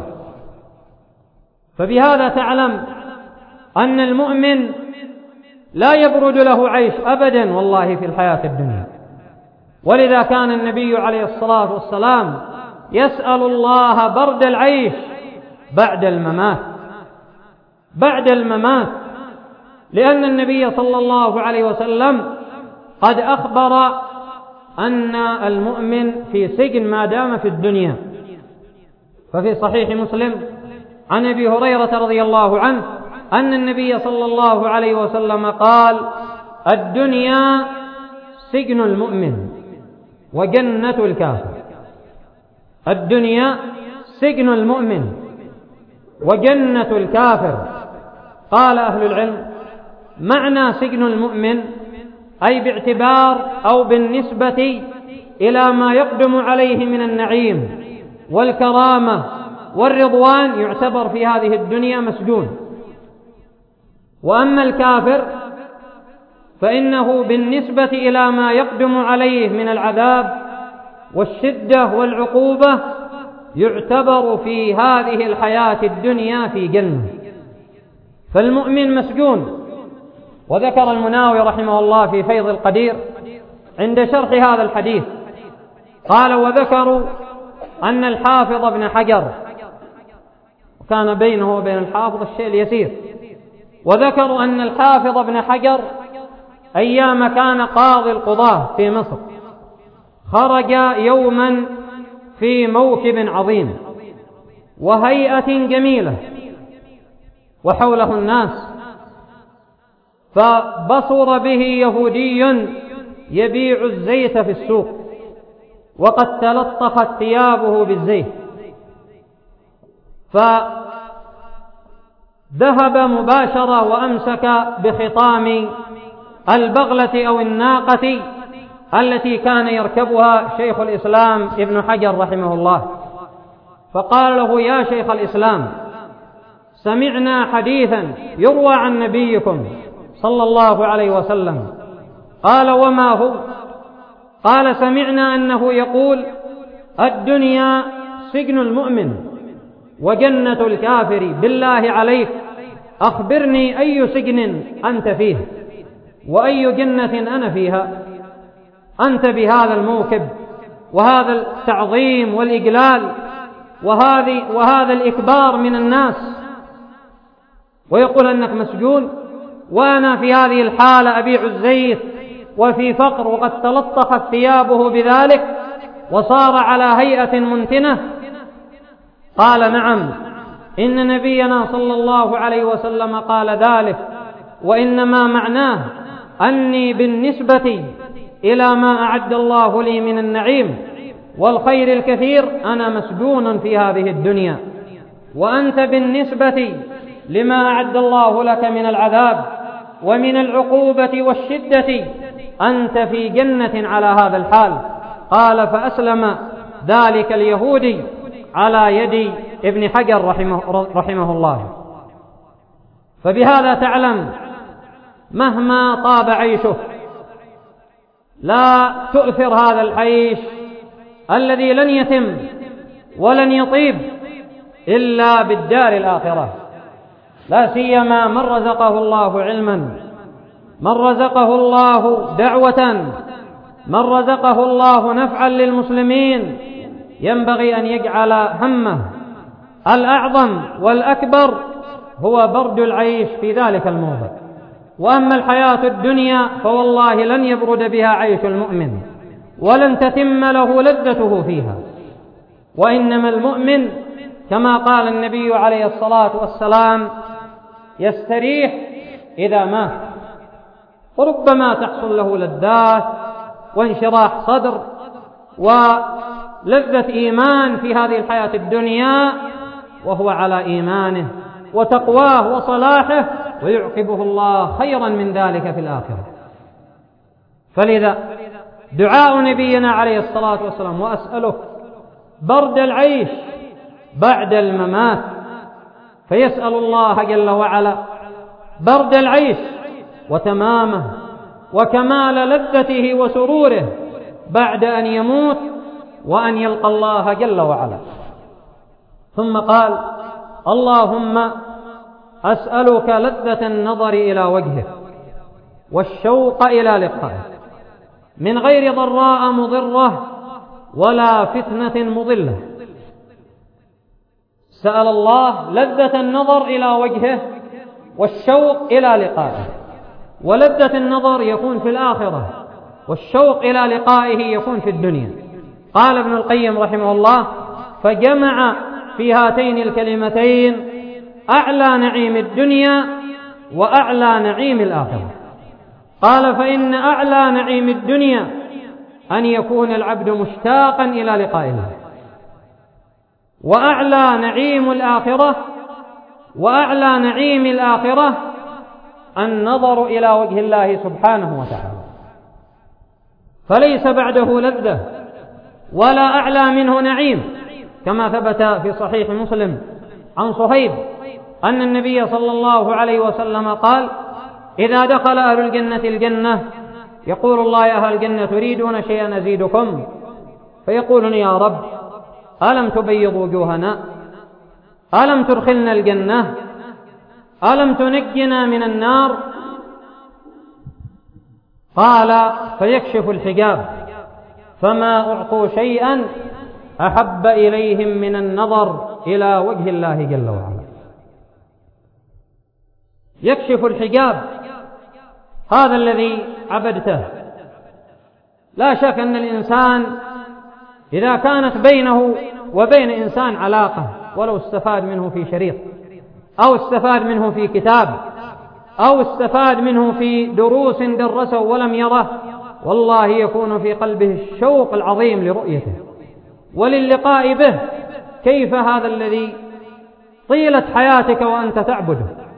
Speaker 1: فبهذا تعلم أن المؤمن لا يبرد له عيش أبدا والله في الحياة الدنيا. ولذا كان النبي عليه الصلاة والسلام يسأل الله برد العيش بعد الممات، بعد الممات، لأن النبي صلى الله عليه وسلم قد أخبر أن المؤمن في سجن ما دام في الدنيا. ففي صحيح مسلم عن أبي هريرة رضي الله عنه أن النبي صلى الله عليه وسلم قال: الدنيا سجن المؤمن وجنة الكافر. الدنيا سجن المؤمن وجنة الكافر. قال أهل العلم: معنى سجن المؤمن أي باعتبار أو بالنسبة إلى ما يقدم عليه من النعيم والكرامة والرضوان يعتبر في هذه الدنيا مسجون. وأما الكافر فإنه بالنسبة إلى ما يقدم عليه من العذاب والشدة والعقوبة يعتبر في هذه الحياة الدنيا في جنة. فالمؤمن مسجون. وذكر المناوي رحمه الله في فيض القدير عند شرح هذا الحديث قال: وذكروا أن الحافظ ابن حجر، وكان بينه وبين الحافظ الشيء اليسير، وذكروا أن الحافظ ابن حجر أيام كان قاضي القضاة في مصر خرج يوما في موكب عظيم وهيئة جميلة وحوله الناس، فبصر به يهودي يبيع الزيت في السوق وقد تلطخت ثيابه بالزيت، فبعث ذهب مباشرة وأمسك بخطام البغلة أو الناقة التي كان يركبها شيخ الإسلام ابن حجر رحمه الله، فقال له: يا شيخ الإسلام، سمعنا حديثا يروى عن نبيكم صلى الله عليه وسلم. قال: وما هو؟ قال: سمعنا أنه يقول: الدنيا سجن المؤمن وجنة الكافر، بالله عليك أخبرني أي سجن أنت فيه وأي جنة أنا فيها؟ أنت بهذا الموكب وهذا التعظيم والإجلال وهذا الإكبار من الناس، ويقول أنك مسجون، وأنا في هذه الحالة أبيع الزيت وفي فقر وقد تلطخت ثيابه بذلك وصار على هيئة منتنة. قال: نعم، إن نبينا صلى الله عليه وسلم قال ذلك، وإنما معناه أني بالنسبة إلى ما أعد الله لي من النعيم والخير الكثير أنا مسجون في هذه الدنيا، وأنت بالنسبة لما أعد الله لك من العذاب ومن العقوبة والشدة أنت في جنة على هذا الحال. قال: فأسلم ذلك اليهودي على يد ابن حجر رحمه الله. فبهذا تعلم مهما طاب عيشه لا تؤثر هذا العيش الذي لن يتم ولن يطيب إلا بالدار الآخرة، لا سيما من رزقه الله علما، من رزقه الله دعوة، من رزقه الله نفعا للمسلمين، ينبغي أن يجعل همه الأعظم والأكبر هو برد العيش في ذلك الموضع. وأما الحياة الدنيا فوالله لن يبرد بها عيش المؤمن ولن تتم له لذته فيها، وإنما المؤمن كما قال النبي عليه الصلاة والسلام يستريح إذا مات، وربما تحصل له لذات وانشراح صدر ولذة إيمان في هذه الحياة الدنيا وهو على إيمانه وتقواه وصلاحه، ويعقبه الله خيرا من ذلك في الآخرة. فلذا دعاء نبينا عليه الصلاة والسلام: وأسألك برد العيش بعد الممات، فيسأل الله جل وعلا برد العيش وتمامه وكمال لذته وسروره بعد أن يموت وأن يلقى الله جل وعلا. ثم قال: اللهم أسألك لذة النظر إلى وجهك والشوق إلى لقائك من غير ضراء مضرة ولا فتنة مضلة. سأل الله لذة النظر إلى وجهه والشوق إلى لقائه، ولذة النظر يكون في الآخرة والشوق إلى لقائه يكون في الدنيا. قال ابن القيم رحمه الله: فجمع في هاتين الكلمتين أعلى نعيم الدنيا وأعلى نعيم الآخرة. قال: فإن أعلى نعيم الدنيا أن يكون العبد مشتاقا إلى لقاء الله، وأعلى نعيم الآخرة وأعلى نعيم الآخرة النظر إلى وجه الله سبحانه وتعالى، فليس بعده لذة ولا أعلى منه نعيم، كما ثبت في صحيح مسلم عن صهيب أن النبي صلى الله عليه وسلم قال: إذا دخل أهل الجنة الجنة يقول الله: يا أهل الجنة تريدون شيئا أزيدكم؟ فيقولون: يا رب ألم تبيض وجوهنا؟ ألم تدخلنا الجنة؟ ألم تنجنا من النار؟ قال: فيكشف الحجاب فما أعطوا شيئا أحب إليهم من النظر إلى وجه الله جل وعلا. يكشف الحجاب، هذا الذي عبدته. لا شك أن الإنسان إذا كانت بينه وبين إنسان علاقة، ولو استفاد منه في شريط أو استفاد منه في كتاب أو استفاد منه في دروس درسه ولم يره، والله يكون في قلبه الشوق العظيم لرؤيته وللقاء به. كيف هذا الذي طيلة حياتك وأنت تعبده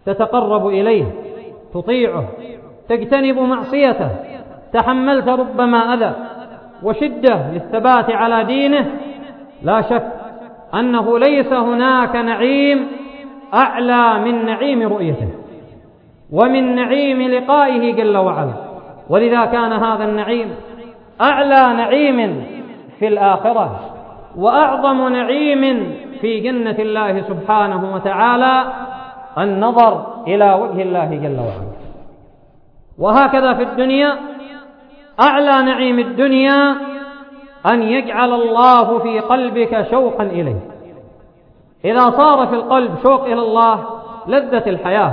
Speaker 1: تتقرب إليه، تطيعه، تجتنب معصيته، تحملت ربما أذى وشدة للثبات على دينه، لا شك أنه ليس هناك نعيم أعلى من نعيم رؤيته ومن نعيم لقائه جل وعلا. ولذا كان هذا النعيم أعلى نعيم في الآخرة وأعظم نعيم في جنة الله سبحانه وتعالى النظر إلى وجه الله جل وعلا. وهكذا في الدنيا أعلى نعيم الدنيا أن يجعل الله في قلبك شوقا إليه. إذا صار في القلب شوق إلى الله لذة الحياة،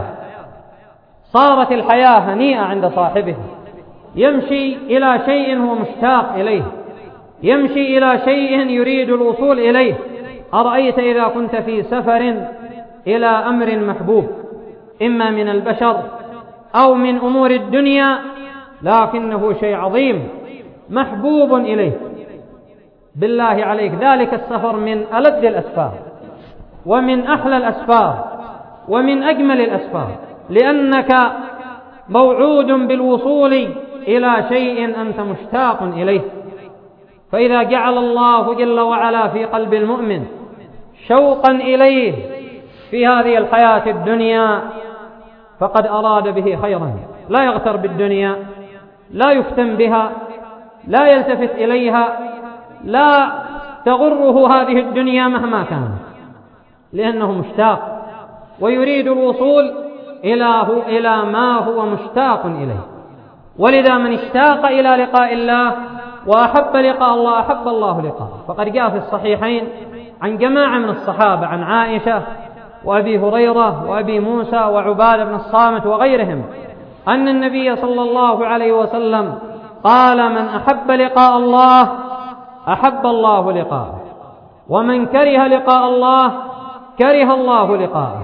Speaker 1: صارت الحياة هنيئة عند صاحبه، يمشي إلى شيء هو مشتاق إليه، يمشي إلى شيء يريد الوصول إليه. أرأيت إذا كنت في سفر إلى أمر محبوب إما من البشر أو من أمور الدنيا، لكنه شيء عظيم محبوب إليه، بالله عليك ذلك السفر من ألذ الأسفار ومن أحلى الأسفار ومن أجمل الأسفار، لأنك موعود بالوصول إلى شيء أنت مشتاق إليه. فإذا جعل الله جل وعلا في قلب المؤمن شوقا إليه في هذه الحياة الدنيا فقد أراد به خيرا، لا يغتر بالدنيا، لا يفتن بها، لا يلتفت إليها، لا تغره هذه الدنيا مهما كان، لأنه مشتاق ويريد الوصول إلى ما هو مشتاق إليه. ولذا من اشتاق إلى لقاء الله وأحب لقاء الله أحب الله لقاءه. فقد جاء في الصحيحين عن جماعة من الصحابة، عن عائشة وأبي هريرة وأبي موسى وعبادة بن الصامت وغيرهم، أن النبي صلى الله عليه وسلم قال: من أحب لقاء الله أحب الله لقاءه، ومن كره لقاء الله كره الله لقاءه.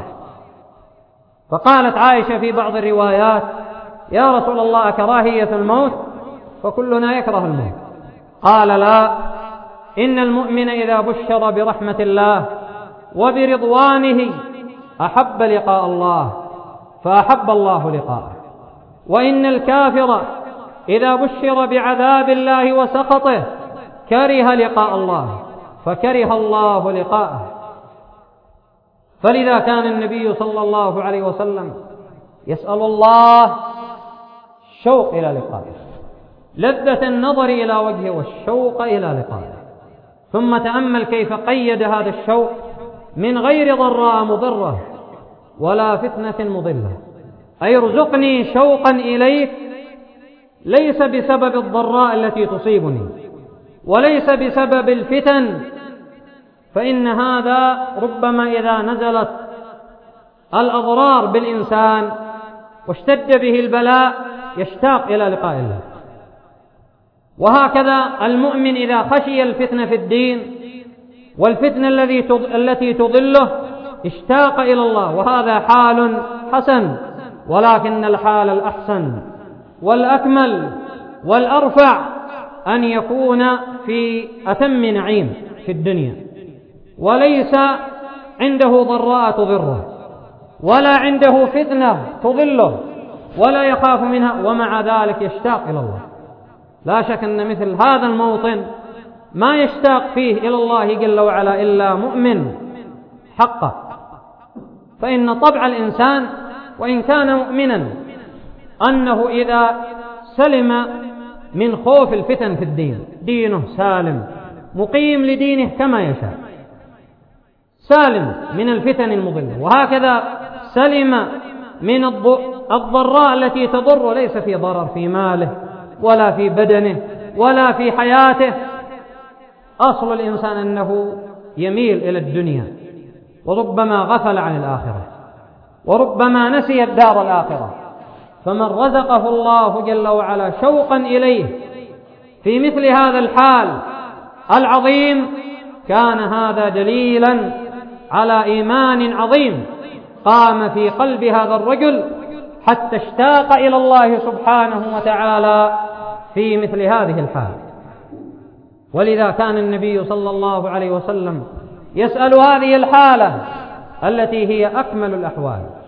Speaker 1: فقالت عائشة في بعض الروايات: يا رسول الله كراهية الموت؟ فكلنا يكره الموت. قال: لا، إن المؤمن إذا بشر برحمة الله وبرضوانه أحب لقاء الله فأحب الله لقاءه، وإن الكافر إذا بشر بعذاب الله وسخطه كره لقاء الله فكره الله لقاءه. فلذا كان النبي صلى الله عليه وسلم يسأل الله الشوق إلى لقائه، لذة النظر إلى وجهه والشوق إلى لقائه. ثم تأمل كيف قيد هذا الشوق: من غير ضراء مضرة ولا فتنة مضلة، أي ارزقني شوقا إليك ليس بسبب الضراء التي تصيبني وليس بسبب الفتن، فإن هذا ربما إذا نزلت الأضرار بالإنسان واشتد به البلاء يشتاق إلى لقاء الله. وهكذا المؤمن إذا خشي الفتنة في الدين والفتنة التي تضله اشتاق إلى الله، وهذا حال حسن، ولكن الحال الأحسن والأكمل والأرفع أن يكون في أتم نعيم في الدنيا، وليس عنده ضراء تضره ولا عنده فتنة تضله ولا يخاف منها، ومع ذلك يشتاق إلى الله. لا شك أن مثل هذا الموطن ما يشتاق فيه إلى الله جل وعلا إلا مؤمن حقا. فإن طبع الإنسان وإن كان مؤمنا أنه إذا سلم من خوف الفتن في الدين، دينه سالم مقيم لدينه كما يشاء، سالم من الفتن المضلة، وهكذا سلم من الضراء التي تضر، ليس في ضرر في ماله ولا في بدنه ولا في حياته. أصل الإنسان أنه يميل إلى الدنيا، وربما غفل عن الآخرة، وربما نسي الدار الآخرة. فمن رزقه الله جل وعلا شوقا إليه في مثل هذا الحال العظيم كان هذا دليلا على إيمان عظيم قام في قلب هذا الرجل حتى اشتاق إلى الله سبحانه وتعالى في مثل هذه الحال. ولذا كان النبي صلى الله عليه وسلم يسأل هذه الحالة التي هي أكمل الأحوال،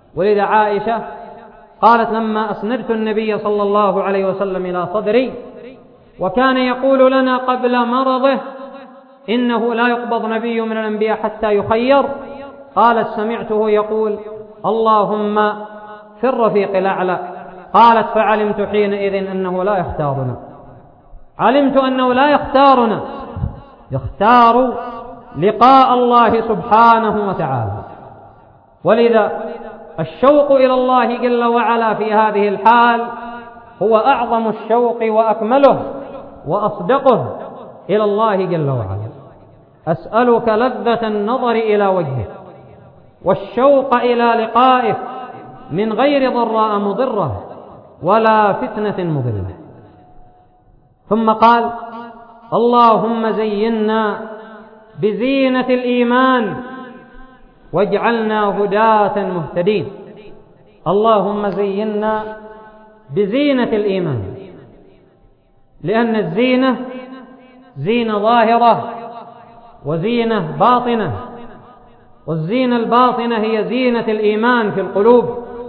Speaker 1: ولذا عائشة قالت لما أسندت النبي صلى الله عليه وسلم إلى صدري وكان يقول لنا قبل مرضه إنه لا يقبض نبي من الأنبياء حتى يخير، قالت سمعته يقول اللهم في الرفيق الأعلى. قالت فعلمت حينئذ أنه لا يختارنا، علمت أنه لا يختارنا، يختار لقاء الله سبحانه وتعالى. ولذا الشوق إلى الله جل وعلا في هذه الحال هو أعظم الشوق وأكمله وأصدقه إلى الله جل وعلا. أسألك لذة النظر إلى وجهه والشوق إلى لقائه من غير ضراء مضرة ولا فتنة مضلة. ثم قال اللهم زينا بزينة الإيمان واجعلنا هداة مهتدين. اللهم زينا بزينة الإيمان، لأن الزينة زينة ظاهرة وزينة باطنة، والزينة الباطنة هي زينة الإيمان في القلوب،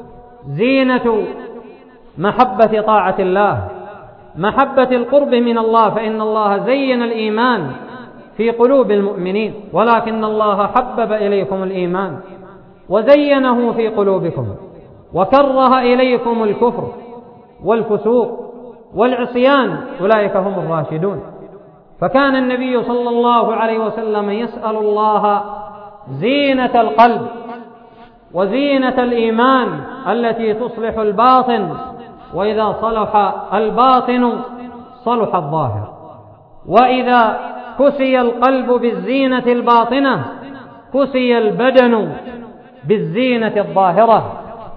Speaker 1: زينة محبة طاعة الله، محبة القرب من الله، فإن الله زين الإيمان في قلوب المؤمنين، ولكن الله حبب إليكم الإيمان وزينه في قلوبكم وكره إليكم الكفر والفسوق والعصيان، أولئك هم الراشدون. فكان النبي صلى الله عليه وسلم يسأل الله زينة القلب وزينة الإيمان التي تصلح الباطن، وإذا صلح الباطن صلح الظاهر، وإذا كسي القلب بالزينة الباطنة كسي البدن بالزينة الظاهرة.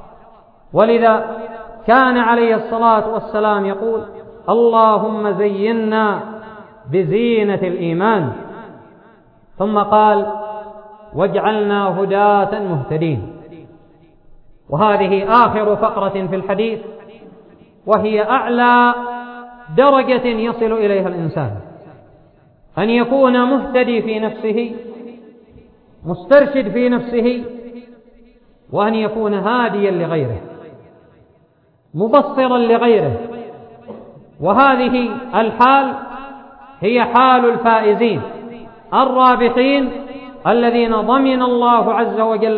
Speaker 1: ولذا كان عليه الصلاة والسلام يقول اللهم زينا بزينة الإيمان، ثم قال واجعلنا هداة مهتدين. وهذه آخر فقرة في الحديث، وهي أعلى درجة يصل إليها الإنسان، أن يكون مهتدي في نفسه، مسترشد في نفسه، وأن يكون هاديا لغيره، مبصرا لغيره. وهذه الحال هي حال الفائزين الرابحين الذين ضمن الله عز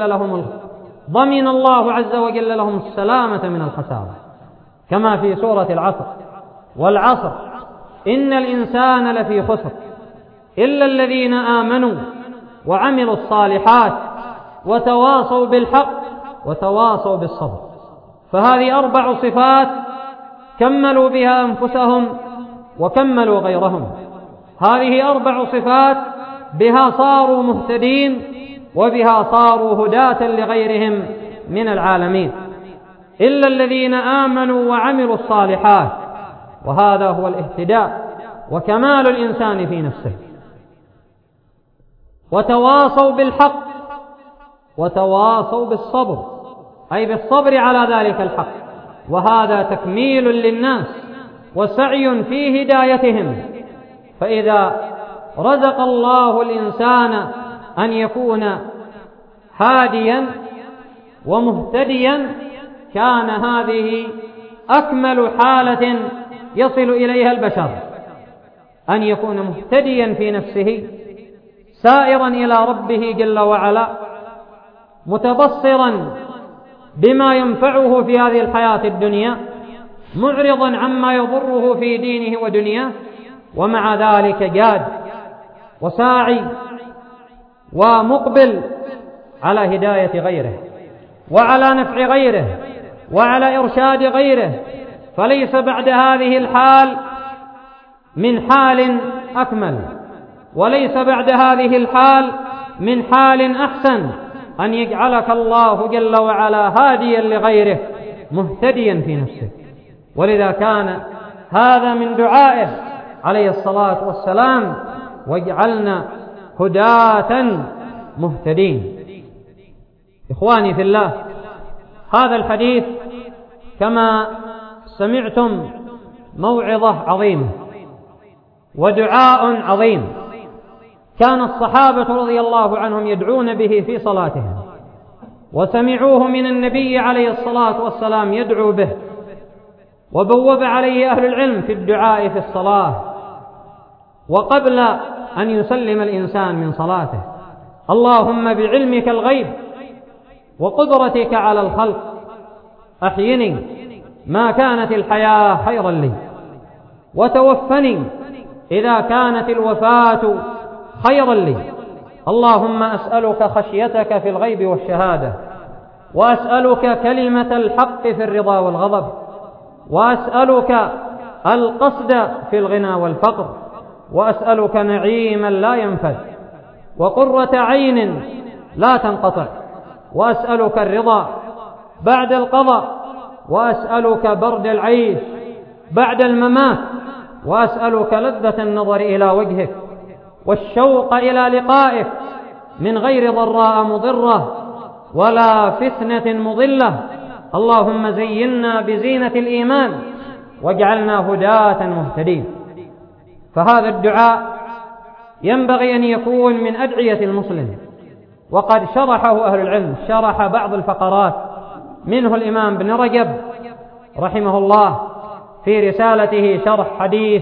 Speaker 1: وجل لهم السلامة من الخسارة، كما في سورة العصر والعصر إن الإنسان لفي خسر إلا الذين آمنوا وعملوا الصالحات وتواصوا بالحق وتواصوا بالصبر. فهذه 4 صفات كملوا بها أنفسهم وكملوا غيرهم. هذه 4 صفات بها صاروا مهتدين وبها صاروا هداة لغيرهم من العالمين. إلا الذين آمنوا وعملوا الصالحات، وهذا هو الاهتداء وكمال الإنسان في نفسه. وتواصوا بالحق وتواصوا بالصبر، أي بالصبر على ذلك الحق، وهذا تكميل للناس وسعي في هدايتهم. فإذا رزق الله الإنسان أن يكون هاديا ومهتديا كان هذه أكمل حالة يصل إليها البشر، أن يكون مهتديا في نفسه سائرا إلى ربه جل وعلا، متبصرا بما ينفعه في هذه الحياة الدنيا، معرضا عما يضره في دينه ودنياه، ومع ذلك جاد وساعي ومقبل على هداية غيره وعلى نفع غيره وعلى إرشاد غيره. فليس بعد هذه الحال من حال أكمل، وليس بعد هذه الحال من حال أحسن أن يجعلك الله جل وعلا هاديا لغيره مهتديا في نفسه. ولذا كان هذا من دعائه عليه الصلاة والسلام واجعلنا هداة مهتدين. إخواني في الله، هذا الحديث كما سمعتم موعظة عظيمة ودعاء عظيم كان الصحابة رضي الله عنهم يدعون به في صلاتهم، وسمعوه من النبي عليه الصلاة والسلام يدعو به، وبوب عليه أهل العلم في الدعاء في الصلاة وقبل أن يسلم الإنسان من صلاته. اللهم بعلمك الغيب وقدرتك على الخلق أحيني ما كانت الحياة خيرا لي، وتوفني إذا كانت الوفاة خيرا لي. اللهم أسألك خشيتك في الغيب والشهادة، وأسألك كلمة الحق في الرضا والغضب، وأسألك القصد في الغنى والفقر، وأسألك نعيما لا ينفد وقرة عين لا تنقطع، وأسألك الرضا بعد القضاء، وأسألك برد العيش بعد الممات، وأسألك لذة النظر إلى وجهك والشوق إلى لقائك من غير ضراء مضرة ولا فتنة مضلة. اللهم زينا بزينة الإيمان واجعلنا هداة مهتدين. فهذا الدعاء ينبغي أن يكون من أدعية المسلم، وقد شرحه أهل العلم، شرح بعض الفقرات منه الإمام ابن رجب رحمه الله في رسالته شرح حديث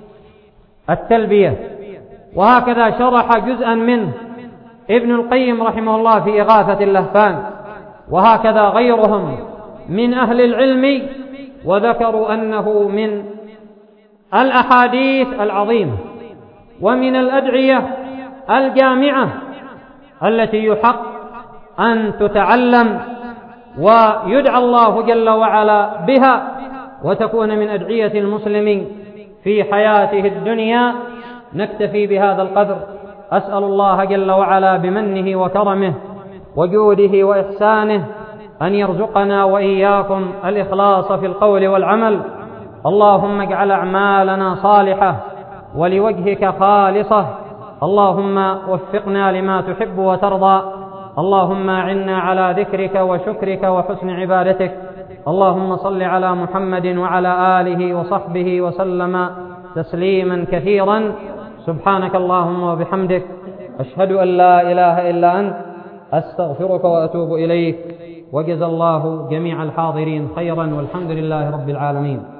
Speaker 1: التلبية، وهكذا شرح جزءا منه ابن القيم رحمه الله في إغاثة اللهفان، وهكذا غيرهم من أهل العلم، وذكروا أنه من الأحاديث العظيمة ومن الأدعية الجامعة التي يحق أن تتعلم ويدعى الله جل وعلا بها، وتكون من أدعية المسلم في حياته الدنيا. نكتفي بهذا القدر. أسأل الله جل وعلا بمنه وكرمه وجوده وإحسانه أن يرزقنا وإياكم الإخلاص في القول والعمل. اللهم اجعل أعمالنا صالحة ولوجهك خالصة. اللهم وفقنا لما تحب وترضى. اللهم أعنا على ذكرك وشكرك وحسن عبادتك. اللهم صل على محمد وعلى آله وصحبه وسلم تسليما كثيرا. سبحانك اللهم وبحمدك، أشهد أن لا إله إلا أنت، أستغفرك وأتوب إليك. وجزى الله جميع الحاضرين خيرا، والحمد لله رب العالمين.